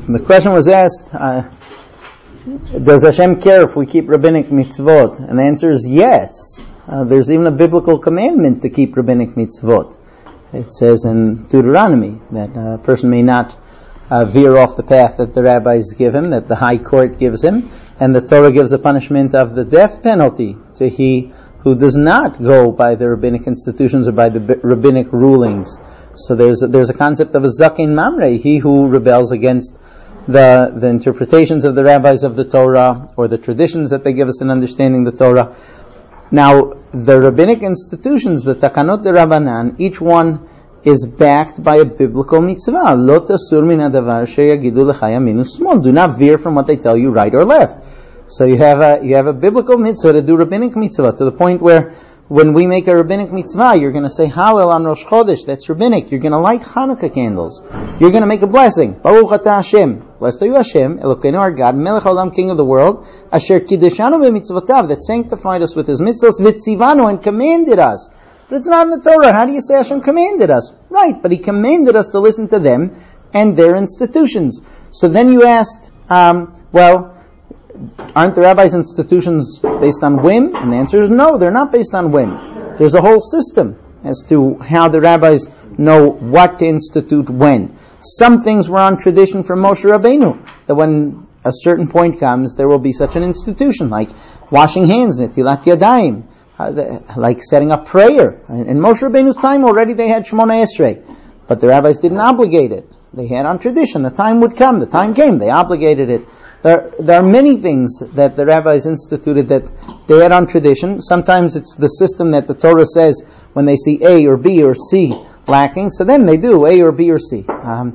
The question was asked, does Hashem care if we keep rabbinic mitzvot? And the answer is yes. There's even a biblical commandment to keep rabbinic mitzvot. It says in Deuteronomy that a person may not veer off the path that the rabbis give him, that the high court gives him, and the Torah gives a punishment of the death penalty to he who does not go by the rabbinic institutions or by the rabbinic rulings. So there's a concept of a zaken mamre, he who rebels against the interpretations of the rabbis of the Torah or the traditions that they give us in understanding the Torah. Now, the rabbinic institutions, the Takanot de Rabbanan, each one is backed by a biblical mitzvah. Lo tasur min hadavar sheyagidu lecha yamin u'shmol. Do not veer from what they tell you, right or left. So you have a biblical mitzvah to do rabbinic mitzvah, to the point where when we make a rabbinic mitzvah, you're going to say Hallel on Rosh Chodesh. That's rabbinic. You're going to light Hanukkah candles. You're going to make a blessing. Baruch atah Hashem. Blessed are you Hashem, Elokeinu our God, Melech Olam, King of the world, Asher kiddushanu b'mitzvotav, that sanctified us with His mitzvahs, v'tzivanu, and commanded us. But it's not in the Torah. How do you say Hashem commanded us? Right, but He commanded us to listen to them and their institutions. So then you asked, aren't the rabbis' institutions based on whim? And the answer is no, they're not based on whim. There's a whole system as to how the rabbis know what to institute when. Some things were on tradition from Moshe Rabbeinu, that when a certain point comes, there will be such an institution, like washing hands, netilat yadayim, like setting up prayer. In Moshe Rabbeinu's time already they had Shemona Esrei, but the rabbis didn't obligate it. They had on tradition. The time would come. The time came. They obligated it. There are many things that the rabbis instituted that they had on tradition. Sometimes it's the system that the Torah says when they see A or B or C lacking, so then they do A or B or C.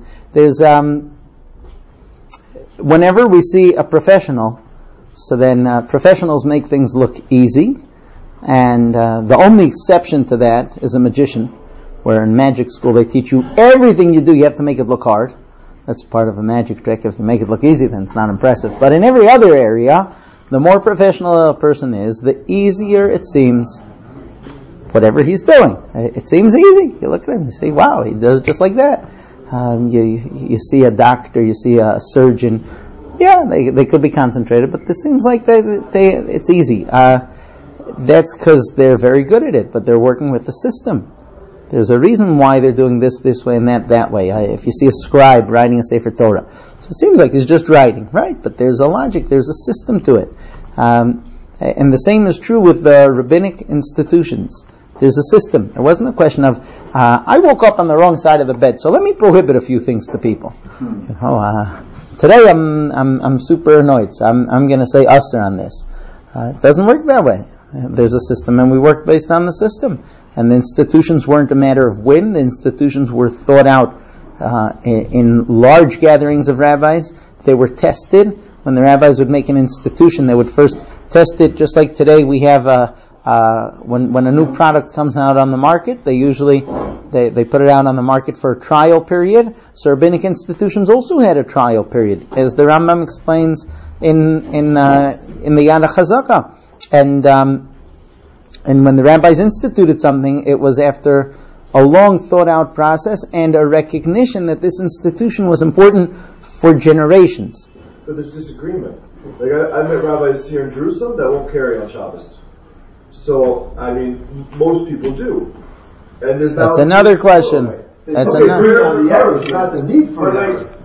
Whenever we see a professional, so then professionals make things look easy, and the only exception to that is a magician, where in magic school they teach you everything you do, you have to make it look hard. That's part of a magic trick. If you make it look easy, then it's not impressive. But in every other area, the more professional a person is, the easier it seems whatever he's doing. It seems easy. You look at him, you say, wow, he does it just like that. You see a doctor, you see a surgeon. Yeah, they could be concentrated, but this seems like it's easy. That's because they're very good at it, but they're working with the system. There's a reason why they're doing this way and that way. If you see a scribe writing a Sefer Torah, so it seems like he's just writing, right? But there's a logic, there's a system to it. And the same is true with the rabbinic institutions. There's a system. It wasn't a question of, I woke up on the wrong side of the bed, so let me prohibit a few things to people. Today I'm super annoyed, so I'm going to say usher on this. It doesn't work that way. There's a system, and we work based on the system. And the institutions weren't a matter of whim. The institutions were thought out in large gatherings of rabbis. They were tested. When the rabbis would make an institution, they would first test it. Just like today, we have when a new product comes out on the market, they usually they put it out on the market for a trial period. So rabbinic institutions also had a trial period, as the Rambam explains in the Yad HaChazakah. And when the rabbis instituted something, it was after a long thought-out process and a recognition that this institution was important for generations. But there's disagreement. Like I met rabbis here in Jerusalem that won't carry on Shabbos. So, most people do. And that's another question. That's another. Not the need for that.